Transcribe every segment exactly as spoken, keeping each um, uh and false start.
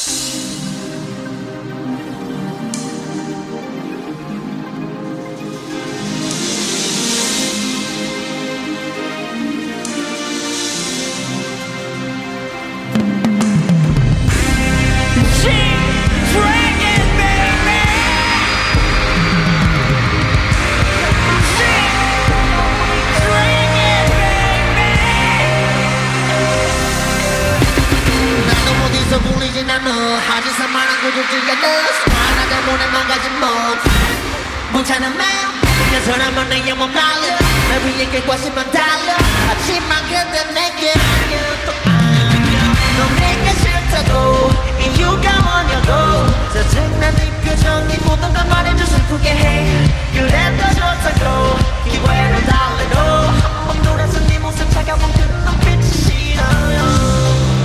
울리진 않아 하지 산만한 고집질 않아 하나다 보내 망가진 몸 뭉차는 맘 내 사람은 내 영혼 날려 날 위해 객관심만 달려 하지만 그대 내게 또 안겨 넌 내게 싫다고 이유가 뭐냐고 짜증난 네 표정이 모든 걸 말해줘 슬프게 해 그래도 좋다고 기회를 달래도 한번 돌아서 네 모습 차가운 그 눈빛이 싫어요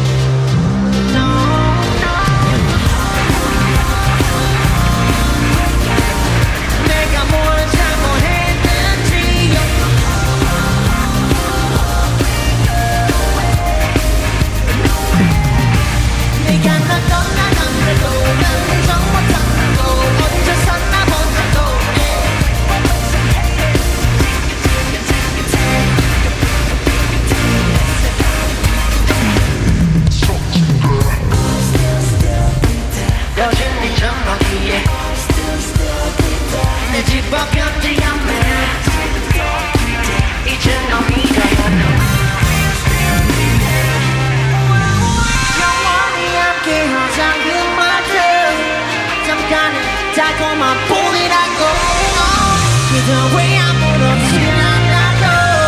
달콤한 봄이라고 그저 왜 아무렇지 않아도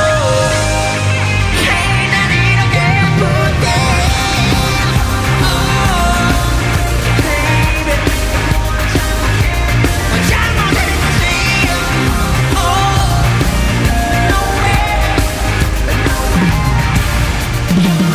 Hey 난 이렇게 아픈데 Oh baby 넌 잘못했는 거지 Oh no way